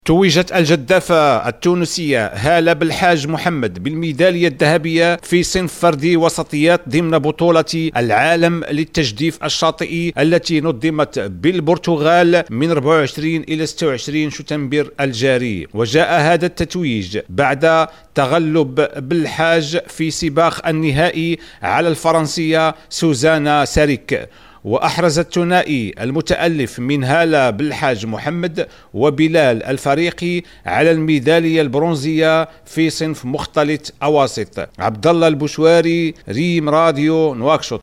توجت الجدافة التونسية هالة بالحاج محمد بالميدالية الذهبية في صنف فردي وسطيات ضمن بطولة العالم للتجديف الشاطئي التي نظمت بالبرتغال من 24 إلى 26 شتنبر الجاري. وجاء هذا التتويج بعد تغلب بالحاج في سباق النهائي على الفرنسية سوزانا ساريك. وأحرز الثنائي المتألف من هالة بالحاج محمد وبلال الفريقي على الميدالية البرونزية في صنف مختلط أواسط. عبد الله البشواري، ريم راديو، نواكشوط.